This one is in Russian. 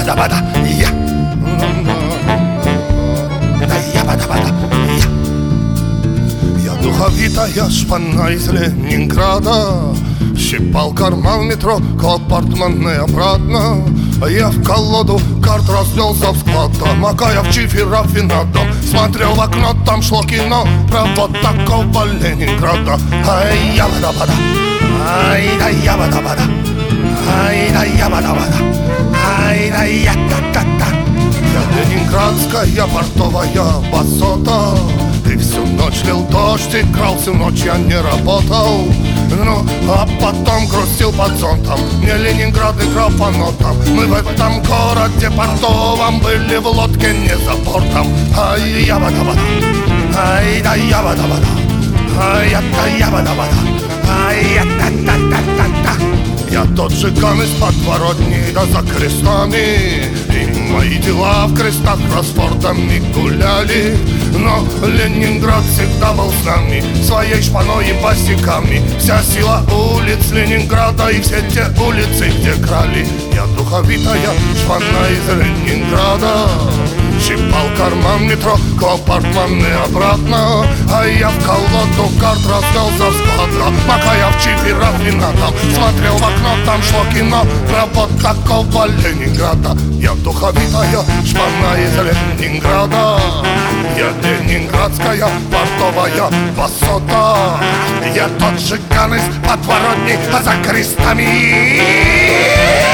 бада-бада, я. Да я бада-бада, я. Я духовитая шпана из Ленинграда. Щипал карман метро, клал портмоне обратно. Я в колоду карт разделся в склад, макая в чифе рафинадом. Смотрел в окно, там шло кино про вот такого Ленинграда. Ай, я бада-бада, ай, да я бада-бада, ай, да я бада-бада, ай, да я та-та-та. Я ленинградская портовая басота. Ты всю ночь лил дождь, играл всю ночь, я не работал. Ну, а потом грустил под зонтом. Мне Ленинград играл по нотам. Мы в этом городе портовом были в лодке не за бортом. Ай, я бада-бада, ай, да я бада-бада, ай, да я бада-бада, ай, я та-та-та-та-та. Я тот же ган из подворотни, да за крестами. И мои дела в крестах кроссвордами гуляли. Но Ленинград всегда был с нами, своей шпаной и босиками. Вся сила улиц Ленинграда и все те улицы, где крали. Я духовитая шпана из Ленинграда. Щипал карман метро, клал портмоне обратно. А я в колоду карт разделся в склад, макая в чифе рафинадом. Смотрел в окно, там шло кино про вот такого Ленинграда. Я духовитая шпана из Ленинграда. Я ленинградская портовая басота. Я тот же ган из подворотни, а за крестами